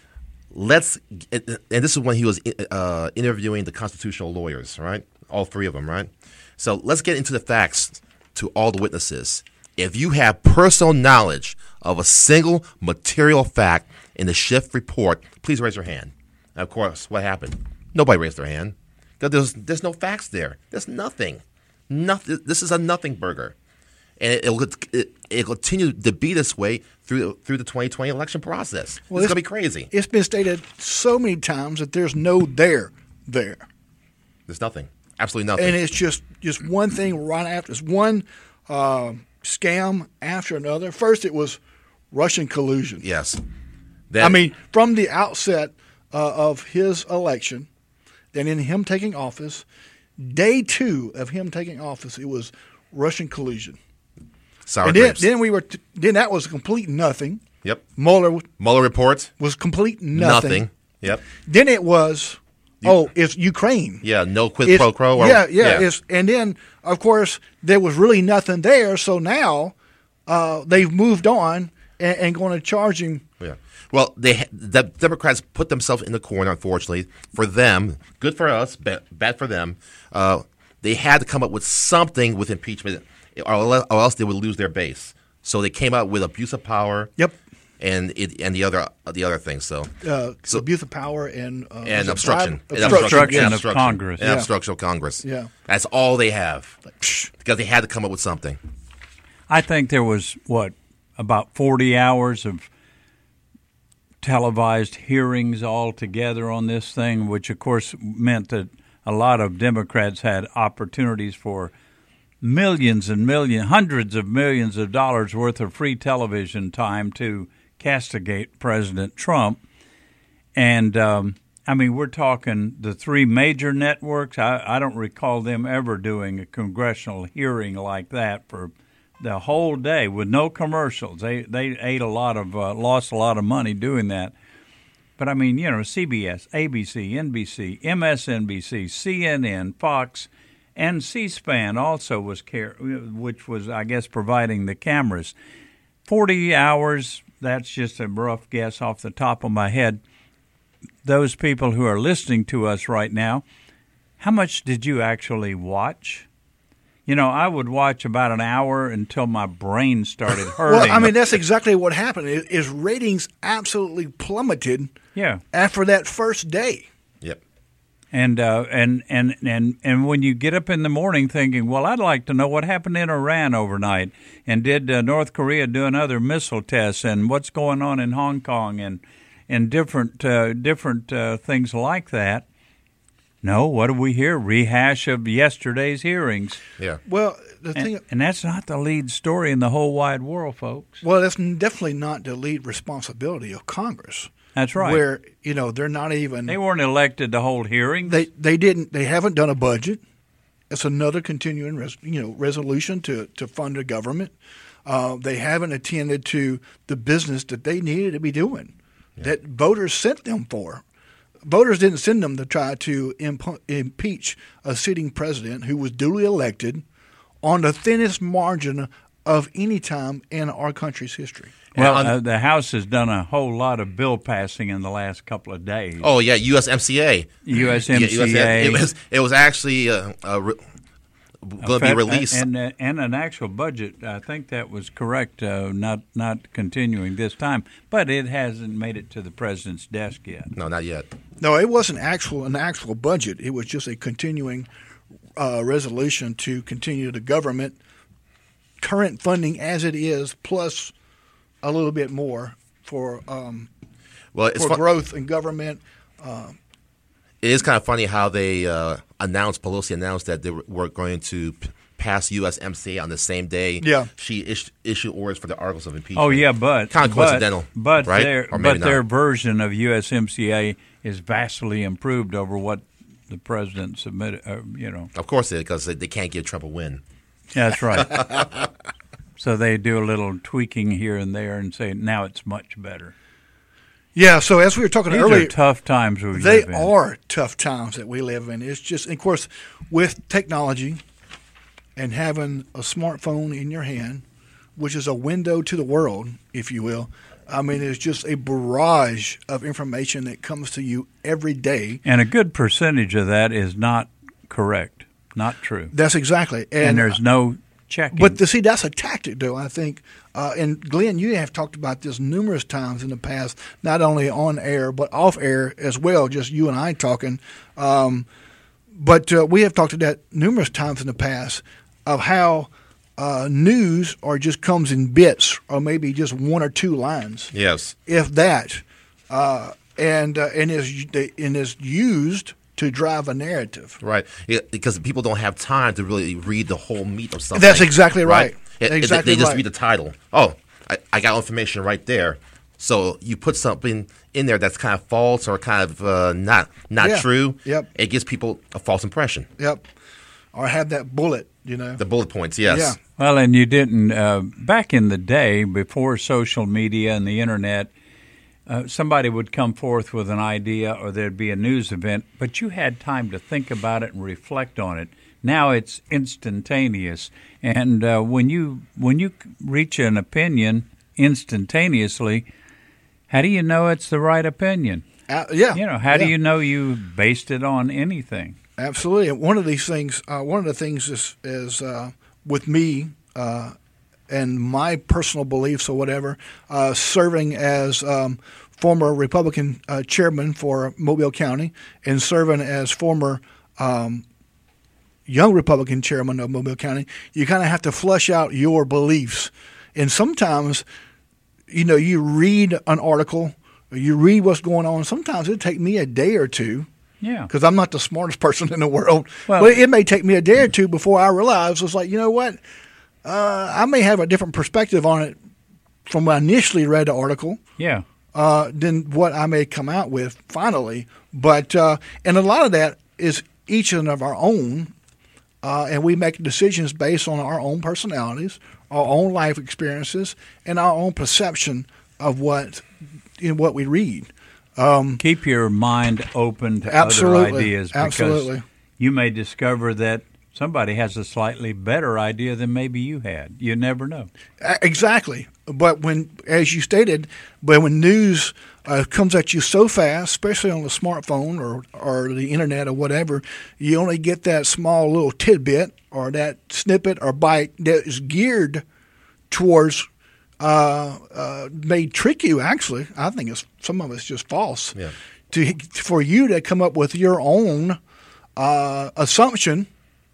Let's, and this is when he was uh, interviewing the constitutional lawyers, right? All three of them, right? So let's get into the facts to all the witnesses. If you have personal knowledge of a single material fact in the Schiff report, please raise your hand. And of course, what happened? Nobody raised their hand. There's, there's no facts there. There's nothing. Nothing. This is a nothing burger. And it, it'll, it, it'll continue to be this way through through the twenty twenty election process. Well, it's going to be crazy. It's been stated so many times that there's no there there. There's nothing. Absolutely nothing. And it's just, just one thing right after. It's one uh, scam after another. First, it was Russian collusion. Yes. I mean, from the outset uh, of his election, then in him taking office, day two of him taking office, it was Russian collusion. Sour and then, grapes. then we were. T- then that was complete nothing. Yep. Mueller Mueller report was complete nothing. Nothing. Yep. Then it was, oh, it's Ukraine. Yeah, no quid It's- pro quo. Or, yeah, yeah. It's, and then, of course, there was really nothing there. So now uh, they've moved on and, and going to charge him. Yeah. Well, they the Democrats put themselves in the corner, unfortunately. For them, good for us, bad, bad for them. Uh, they had to come up with something with impeachment, or else, or else they would lose their base. So they came out with abuse of power. Yep. And it, and the other the other things. So Uh, so abuse of power and uh, and was it obstruction, bribe? and Obstruction and of obstruction. Congress. and Yeah. obstruction of Congress. Yeah. That's all they have because they had to come up with something. I think there was, what, about forty hours of televised hearings all together on this thing, which, of course, meant that a lot of Democrats had opportunities for millions and millions, hundreds of millions of dollars worth of free television time to castigate President Trump. And, um, I mean, we're talking the three major networks. I, I don't recall them ever doing a congressional hearing like that for the whole day with no commercials. They they ate a lot of, uh, lost a lot of money doing that. But, I mean, you know, C B S, A B C, N B C, M S N B C, C N N, Fox, and C-SPAN also was, care, which was, I guess, providing the cameras. forty hours, that's just a rough guess off the top of my head. Those people who are listening to us right now, how much did you actually watch? You know, I would watch about an hour until my brain started hurting. Well, I mean, that's exactly what happened. Is, is ratings absolutely plummeted yeah. after that first day. Yep. And uh, and and and and when you get up in the morning thinking, well, I'd like to know what happened in Iran overnight, and did uh, North Korea do another missile test, and what's going on in Hong Kong, and and different uh, different uh, things like that. No, what do we hear? Rehash of yesterday's hearings. Yeah. Well, the thing, and, and that's not the lead story in the whole wide world, folks. well, that's definitely not the lead responsibility of Congress. That's right. Where you know they're not even They weren't elected to hold hearings. they they didn't they haven't done a budget. It's another continuing res, you know resolution to to fund the government. Uh, they haven't attended to the business that they needed to be doing, yeah. that voters sent them for. Voters didn't send them to try to imp- impeach a sitting president who was duly elected on the thinnest margin of any time in our country's history. Well, uh, the House has done a whole lot of bill passing in the last couple of days. Oh yeah, U S M C A. U S M C A. Yeah, it was it was actually uh, uh, re- going to be released, and and, and an actual budget. I think that was correct. Uh, not not continuing this time, but it hasn't made it to the president's desk yet. No, not yet. No, it wasn't actual an actual budget. It was just a continuing uh, resolution to continue the government current funding as it is, plus a little bit more for um, well, it's for fun- growth in government. Uh, it is kind of funny how they uh, announced, Pelosi announced that they were going to p- pass U S M C A on the same day Yeah. she is- issued orders for the articles of impeachment. Oh yeah, but kind of coincidental, But, but right? their Or maybe but their not. version of U S M C A is vastly improved over what the president submitted. Uh, you know, Of course, it because they, they can't give Trump a win. Yeah, that's right. So they do a little tweaking here and there and say now it's much better. Yeah, so as we were talking These earlier, are tough times we they live in. are tough times that we live in. It's just, of course, with technology and having a smartphone in your hand, which is a window to the world, if you will. I mean, it's just a barrage of information that comes to you every day. And a good percentage of that is not correct, not true. That's exactly. And, And, there's no checking. But to see, that's a tactic, though, I think. Uh, and Glenn, you have talked about this numerous times in the past, not only on air but off air as well. Just you and I talking. Um, but uh, we have talked about that numerous times in the past of how uh, news or just comes in bits or maybe just one or two lines, Yes. if that, uh, and uh, and is and is used to drive a narrative. Right, yeah, because people don't have time to really read the whole meat of something. That's exactly right. It- it- Exactly they just right. read the title. Oh, I, I got information right there. So you put something in there that's kind of false or kind of uh, not not Yeah. true. Yep. It gives people a false impression. Yep. Or have that bullet, you know. The bullet points, yes. Yeah. Well, and you didn't uh, back in the day before social media and the internet. Uh, somebody would come forth with an idea, or there'd be a news event, but you had time to think about it and reflect on it. Now it's instantaneous, and uh, when you when you reach an opinion instantaneously, how do you know it's the right opinion? Uh, yeah. You know, how do Yeah. you know you based it on anything? Absolutely. And one of these things, uh, one of the things is, is uh, with me uh, and my personal beliefs or whatever, uh, serving as um, former Republican uh, chairman for Mobile County and serving as former um, young Republican chairman of Mobile County, you kind of have to flush out your beliefs. And sometimes, you know, you read an article, or you read what's going on. Sometimes it'll take me a day or two. Yeah. Because I'm not the smartest person in the world. Well- but it may take me a day or two before I realize it's like, you know what? Uh, I may have a different perspective on it from when I initially read the article. Yeah. Uh, than what I may come out with finally. But uh, and a lot of that is each of our own, uh, and we make decisions based on our own personalities, our own life experiences, and our own perception of what you know, what we read. Um, Keep your mind open to Absolutely. other ideas because Absolutely. you may discover that somebody has a slightly better idea than maybe you had. You never know. Exactly. But when, as you stated, but when news uh, comes at you so fast, especially on the smartphone or, or the internet or whatever, you only get that small little tidbit or that snippet or bite that is geared towards uh, uh, may trick you. Actually, I think it's some of it's just false. Yeah. To for you to come up with your own uh, assumption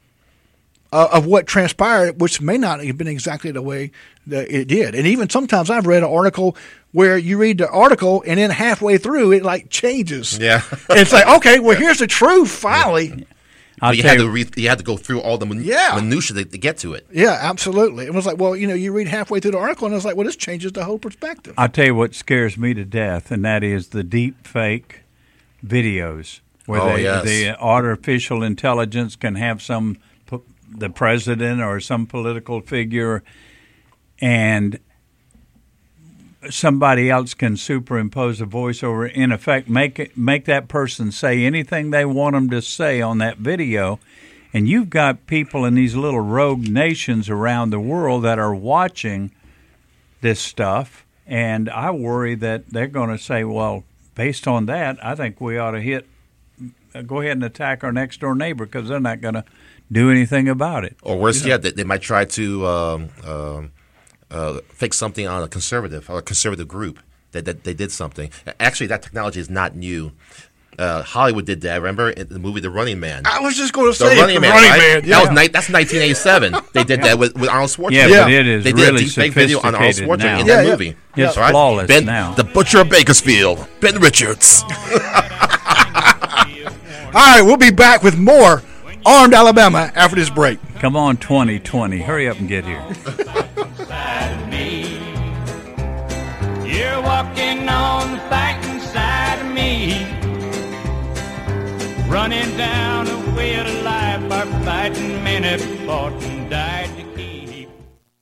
uh, of what transpired, which may not have been exactly the way that it did. And even sometimes I've read an article where you read the article and then halfway through it like changes. Yeah. And it's like, okay, well, here's the truth finally. But you had to re- you had to go through all the min- Yeah. minutia to, to get to it. Yeah, absolutely. It was like, well, you know, you read halfway through the article and it's like, well, this changes the whole perspective. I'll tell you what scares me to death, and that is the deep fake videos where Oh, they, yes. the artificial intelligence can have some p- the president or some political figure, and somebody else can superimpose a voice over, in effect, make it, make that person say anything they want them to say on that video. And you've got people in these little rogue nations around the world that are watching this stuff, and I worry that they're going to say, well, based on that, I think we ought to hit, go ahead and attack our next door neighbor because they're not going to do anything about it. Or worse yet, they, they might try to um, um, uh, fix something on a conservative or a conservative group that, that they did something. Actually, that technology is not new. uh, Hollywood did that. Remember in the movie The Running Man? I was just going to The say Running The Man. Running right? Man. Yeah. That was ni- that's nineteen eighty-seven. They did that with, with Arnold Schwarzenegger. Yeah, Yeah. but it is They did really a deep fake video on Arnold sophisticated Schwarzenegger now. in Yeah, that yeah. movie. It's All right? flawless Ben, now. The Butcher of Bakersfield, Ben Richards. All right, we'll be back with more Armed Alabama after this break. Come on, twenty twenty. Hurry up and get here. You're walking on the fighting side of me, running down the way of life. Our fighting men have fought and died to keep.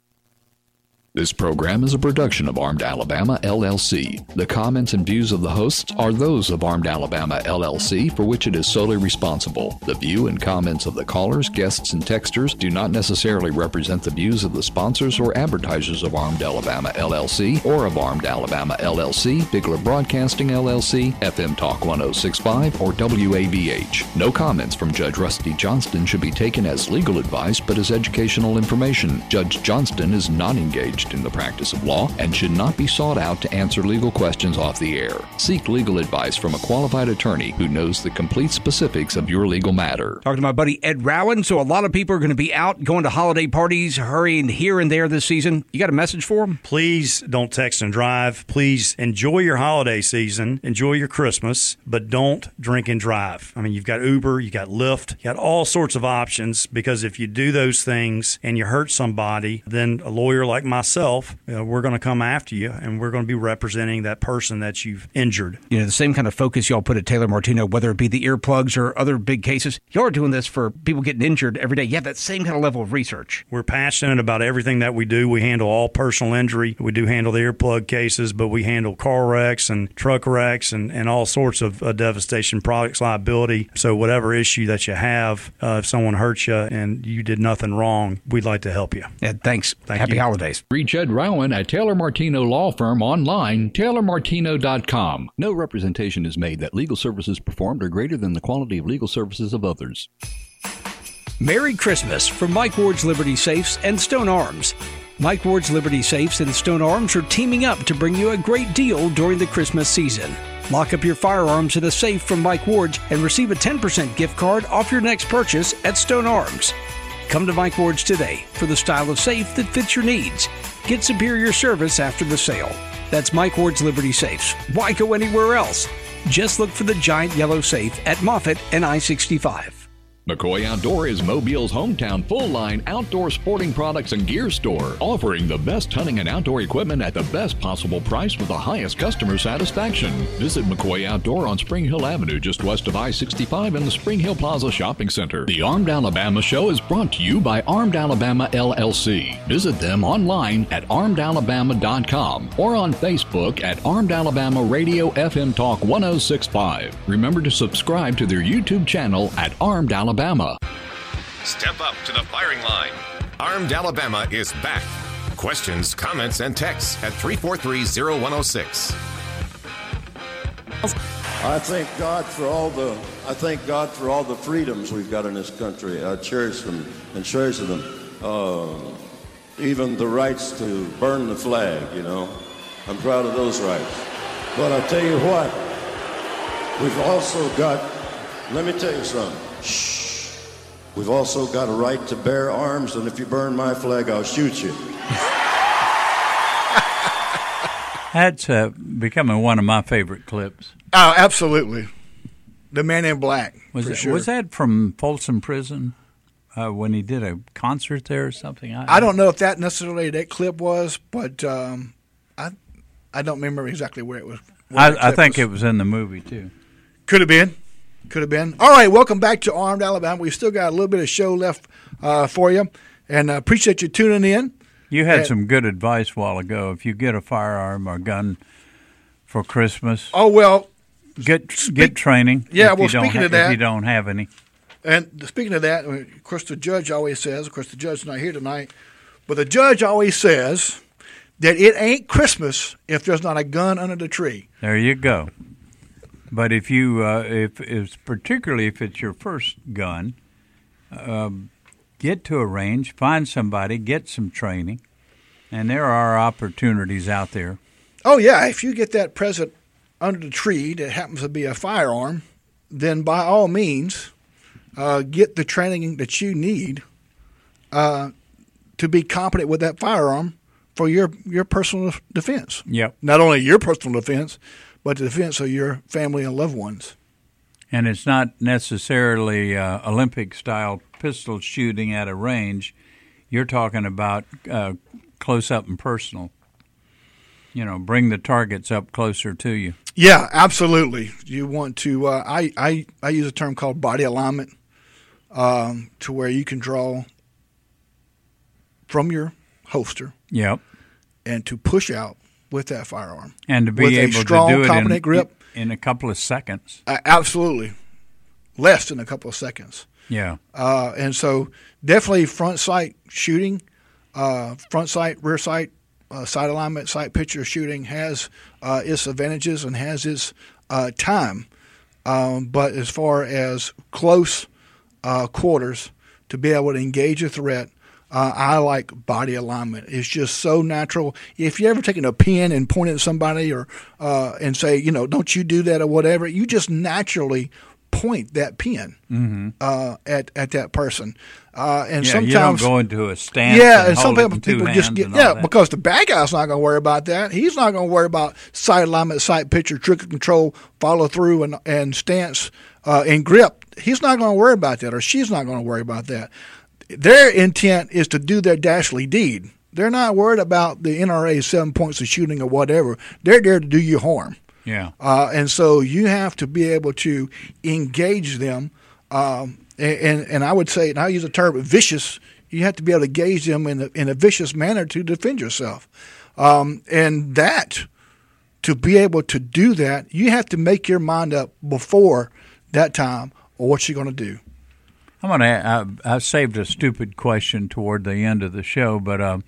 This program is a production of Armed Alabama, L L C. The comments and views of the hosts are those of Armed Alabama, L L C, for which it is solely responsible. The view and comments of the callers, guests, and texters do not necessarily represent the views of the sponsors or advertisers of Armed Alabama, L L C, or of Armed Alabama, L L C, Bigler Broadcasting, L L C, F M Talk one oh six point five, or W A B H. No comments from Judge Rusty Johnston should be taken as legal advice, but as educational information. Judge Johnston is not engaged in the practice of law and should not be sought out to answer legal questions off the air. Seek legal advice from a qualified attorney who knows the complete specifics of your legal matter. Talking to my buddy Ed Rowan. So a lot of people are going to be out going to holiday parties, hurrying here and there this season. You got a message for them? Please don't text and drive. Please enjoy your holiday season. Enjoy your Christmas, but don't drink and drive. I mean, you've got Uber, you got Lyft, you got all sorts of options, because if you do those things and you hurt somebody, then a lawyer like myself, you know, we're going to come after you, and we're going to be representing that person that you've injured. You know, the same kind of focus y'all put at Taylor Martino, whether it be the earplugs or other big cases. Y'all are doing this for people getting injured every day. You have that same kind of level of research. We're passionate about everything that we do. We handle all personal injury. We do handle the earplug cases, but we handle car wrecks and truck wrecks and, and all sorts of uh, devastation, products liability. So whatever issue that you have, uh, if someone hurts you and you did nothing wrong, we'd like to help you. Yeah, thanks. Thank Happy you. holidays. Reach Ed Rowan at Taylor Martino Law Firm online, taylor martino dot com. No representation is made that legal services performed are greater than the quality of legal services of others. Merry Christmas from Mike Ward's Liberty Safes and Stone Arms. Mike Ward's Liberty Safes and Stone Arms are teaming up to bring you a great deal during the Christmas season. Lock up your firearms in a safe from Mike Ward's and receive a ten percent gift card off your next purchase at Stone Arms. Come to Mike Ward's today for the style of safe that fits your needs. Get superior service after the sale. That's Mike Ward's Liberty Safes. Why go anywhere else? Just look for the giant yellow safe at Moffett and I sixty-five. McCoy Outdoor is Mobile's hometown full-line outdoor sporting products and gear store, offering the best hunting and outdoor equipment at the best possible price with the highest customer satisfaction. Visit McCoy Outdoor on Spring Hill Avenue, just west of I sixty-five in the Spring Hill Plaza Shopping Center. The Armed Alabama Show is brought to you by Armed Alabama L L C. Visit them online at armed alabama dot com or on Facebook at Armed Alabama Radio F M Talk one oh six point five. Remember to subscribe to their YouTube channel at Armed Alabama. Step up to the firing line. Armed Alabama is back. Questions, comments, and texts at three four three, oh one oh six. I thank God for all the I thank God for all the freedoms we've got in this country. I cherish them and cherish them. Uh, even the rights to burn the flag, you know. I'm proud of those rights. But I tell you what, we've also got, let me tell you something. Shh. We've also got a right to bear arms, and if you burn my flag, I'll shoot you. That's uh, becoming one of my favorite clips. Oh, absolutely. The Man in Black, Was, for it, sure. was that from Folsom Prison uh, when he did a concert there or something? I, I don't know if that necessarily that clip was, but um, I I don't remember exactly where it was. where I, the I clip think was. it was in the movie, too. Could have been. Could have been. All right, welcome back to Armed Alabama. We've still got a little bit of show left uh, for you, and uh, appreciate you tuning in. You had and, some good advice a while ago. If you get a firearm or gun for Christmas, oh well, get speak, get training. Yeah, if well, you don't speaking ha- of that, if you don't have any. And speaking of that, of course, the judge always says. Of course, the judge's not here tonight, but the judge always says that it ain't Christmas if there's not a gun under the tree. There you go. But if you, uh, if it's particularly if it's your first gun, uh, get to a range, find somebody, get some training, and there are opportunities out there. Oh yeah, if you get that present under the tree that happens to be a firearm, then by all means, uh, get the training that you need uh, to be competent with that firearm for your, your personal defense. Yep. Not only your personal defense, but the defense of your family and loved ones. And it's not necessarily uh, Olympic-style pistol shooting at a range. You're talking about uh, close-up and personal. You know, bring the targets up closer to you. Yeah, absolutely. You want to uh, – I, I, I use a term called body alignment um, to where you can draw from your holster. Yep. And to push out with that firearm. And to be with able a strong, to do it competent in, grip. in a couple of seconds. Uh, absolutely. Less than a couple of seconds. Yeah. Uh, and so definitely front sight shooting, uh, front sight, rear sight, uh, sight alignment, sight picture shooting has uh, its advantages and has its uh, time. Um, but as far as close uh, quarters to be able to engage a threat, Uh, I like body alignment. It's just so natural. If you're ever taking a pen and point at somebody or uh, and say, you know, don't you do that or whatever, you just naturally point that pen mm-hmm. uh, at at that person. Uh, and yeah, sometimes you don't go into a stance. Yeah, and, and some hold people, it in two people just hands get and all yeah that. because the bad guy's not going to worry about that. He's not going to worry about sight alignment, sight picture, trigger control, follow through, and and stance uh, and grip. He's not going to worry about that, or she's not going to worry about that. Their intent is to do their dastardly deed. They're not worried about the N R A seven points of shooting or whatever. They're there to do you harm. Yeah. Uh, and so you have to be able to engage them. Um, and, and, and I would say, and I use the term vicious, you have to be able to engage them in a, in a vicious manner to defend yourself. Um, and that, to be able to do that, you have to make your mind up before that time or what you're going to do. I'm gonna. I, I saved a stupid question toward the end of the show, but uh,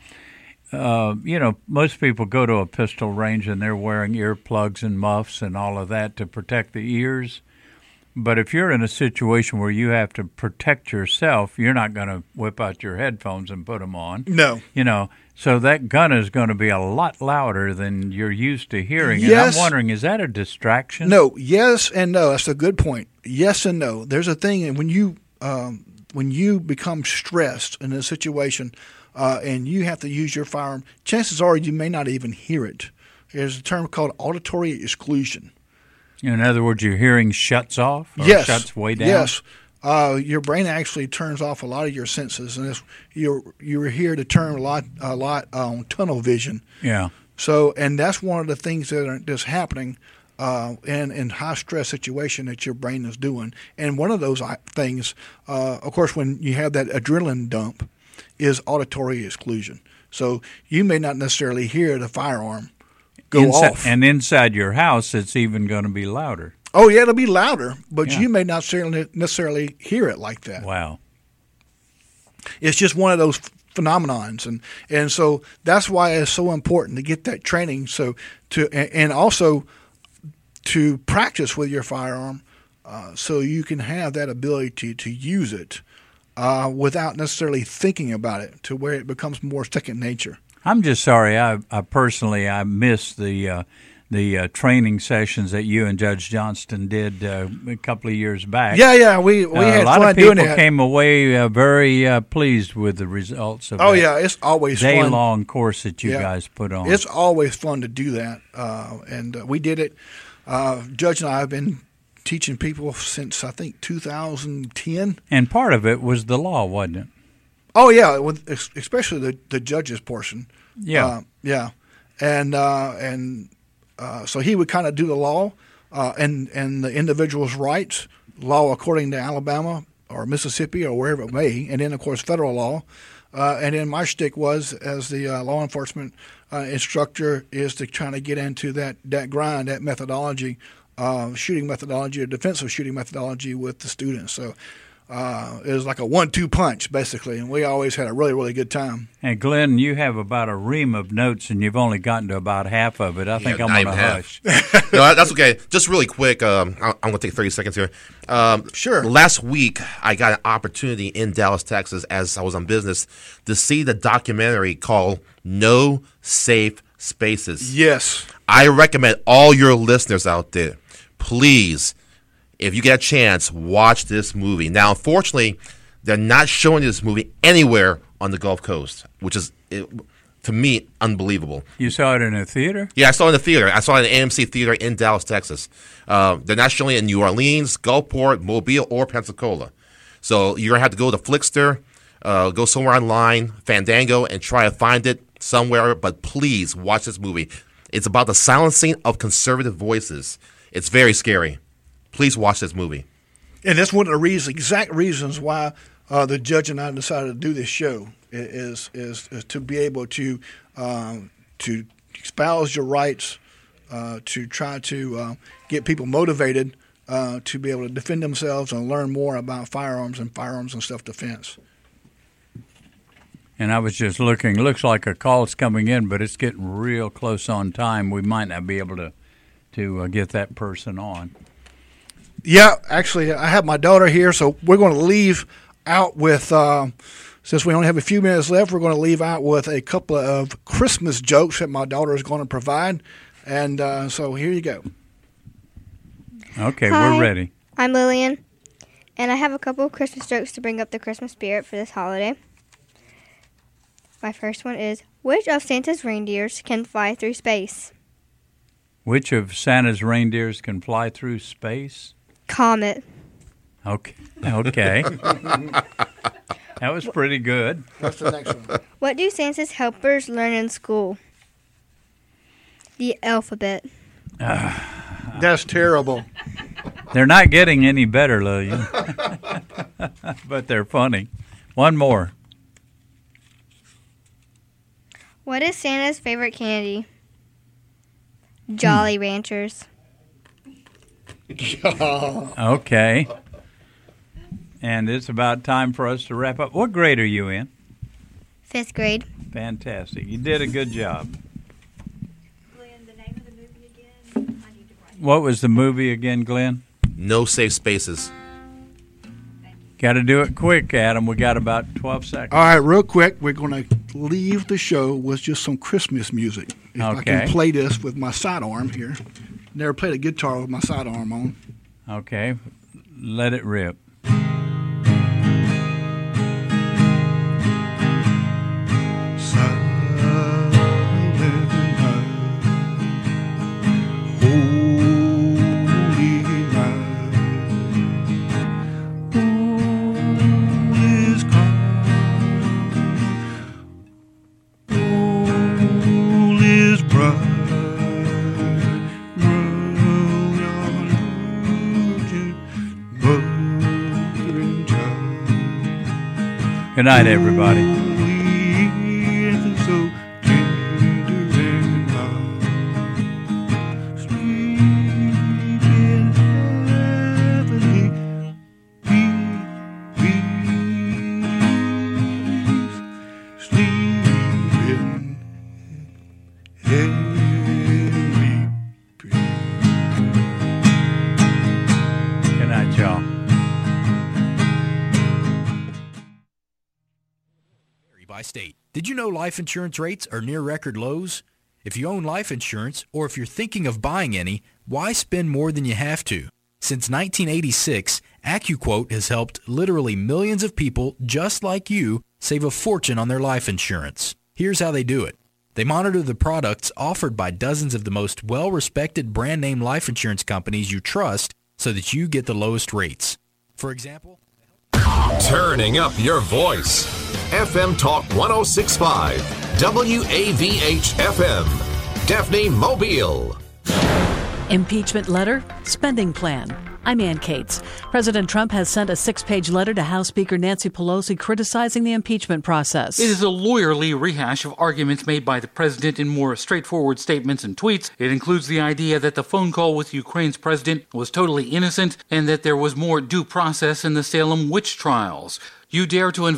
uh, you know, most people go to a pistol range and they're wearing earplugs and muffs and all of that to protect the ears. But if you're in a situation where you have to protect yourself, you're not going to whip out your headphones and put them on. No. You know, so that gun is going to be a lot louder than you're used to hearing. Yes. And I'm wondering, is that a distraction? No. Yes and no. That's a good point. Yes and no. There's a thing, and when you um, when you become stressed in a situation uh, and you have to use your firearm, chances are you may not even hear it. There's a term called auditory exclusion. In other words, your hearing shuts off or yes. shuts way down? Yes. Uh, your brain actually turns off a lot of your senses, and it's, you're you're here to turn a lot a lot on tunnel vision. Yeah. So, and that's one of the things that are, that's happening uh, in in high stress situation that your brain is doing. And one of those things, uh, of course, when you have that adrenaline dump, is auditory exclusion. So you may not necessarily hear the firearm go Insi- off. And inside your house, it's even going to be louder. Oh, yeah, it'll be louder, but Yeah. you may not necessarily, necessarily hear it like that. Wow. It's just one of those phenomenons. And, and so that's why it's so important to get that training so to and, and also to practice with your firearm uh, so you can have that ability to, to use it uh, without necessarily thinking about it to where it becomes more second nature. I'm just sorry. I, I personally I missed the uh, the uh, training sessions that you and Judge Johnston did uh, a couple of years back. Yeah, yeah, we we uh, had a lot fun of people doing that. came away uh, very uh, pleased with the results of Oh, that yeah, it's always fun. day-long course that you Yeah. guys put on. It's always fun to do that, uh, and uh, we did it. Uh, Judge and I have been teaching people since I think two thousand ten. And part of it was the law, wasn't it? Oh yeah, with especially the the judges portion. Yeah. uh, yeah, and uh, and uh, so he would kind of do the law uh, and and the individual's rights, law according to Alabama or Mississippi or wherever it may, and then of course federal law. Uh, and then my shtick was as the uh, law enforcement uh, instructor is to try to get into that that grind, that methodology, uh, shooting methodology or defensive shooting methodology with the students. So. Uh, it was like a one two punch, basically, and we always had a really, really good time. And Glenn, you have about a ream of notes, and you've only gotten to about half of it. I think Yeah, I'm not going to even hush. half. No, that's okay. Just really quick, um, I'm going to take thirty seconds here. Um, sure. Last week, I got an opportunity in Dallas, Texas, as I was on business, to see the documentary called No Safe Spaces. Yes. I recommend all your listeners out there, please If you get a chance, watch this movie. Now, unfortunately, they're not showing this movie anywhere on the Gulf Coast, which is, it, to me, unbelievable. You saw it in a theater? Yeah, I saw it in the theater. I saw it in the A M C theater in Dallas, Texas. Uh, they're not showing it in New Orleans, Gulfport, Mobile, or Pensacola. So you're going to have to go to Flickster, uh, go somewhere online, Fandango, and try to find it somewhere. But please watch this movie. It's about the silencing of conservative voices. It's very scary. Please watch this movie. And that's one of the reasons, exact reasons why uh, the judge and I decided to do this show is is, is to be able to um, to espouse your rights, uh, to try to uh, get people motivated uh, to be able to defend themselves and learn more about firearms and firearms and self-defense. And I was just looking. Looks like a call's coming in, but it's getting real close on time. We might not be able to to uh, get that person on. Yeah, actually, I have my daughter here, so we're going to leave out with, uh, since we only have a few minutes left, we're going to leave out with a couple of Christmas jokes that my daughter is going to provide. And uh, so here you go. Okay, Hi, we're ready. I'm Lillian, and I have a couple of Christmas jokes to bring up the Christmas spirit for this holiday. My first one is, which of Santa's reindeers can fly through space? Which of Santa's reindeers can fly through space? Comet. Okay. Okay. That was pretty good. What's the next one? What do Santa's helpers learn in school? The alphabet. Uh, That's terrible. They're not getting any better, Lillian. But they're funny. One more. What is Santa's favorite candy? Jolly Ranchers. Okay. And it's about time for us to wrap up. What grade are you in? Fifth grade. Fantastic. You did a good job. What was the movie again, Glenn? No Safe Spaces. Got to do it quick, Adam. We got about twelve seconds. All right, real quick, we're going to leave the show with just some Christmas music. If I Okay. can play this with my sidearm here. Never played a guitar with my sidearm on. Okay. Let it rip. Good night, everybody. Good night, y'all. By state. Did you know life insurance rates are near record lows? If you own life insurance, or if you're thinking of buying any, why spend more than you have to? Since nineteen eighty-six, AccuQuote has helped literally millions of people just like you save a fortune on their life insurance. Here's how they do it. They monitor the products offered by dozens of the most well-respected brand name life insurance companies you trust so that you get the lowest rates. For example, Turning up your voice. F M Talk one oh six point five. W A V H F M. Daphne Mobile. Impeachment letter, spending plan. I'm Ann Cates. President Trump has sent a six-page letter to House Speaker Nancy Pelosi criticizing the impeachment process. It is a lawyerly rehash of arguments made by the president in more straightforward statements and tweets. It includes the idea that the phone call with Ukraine's president was totally innocent and that there was more due process in the Salem witch trials. You dare to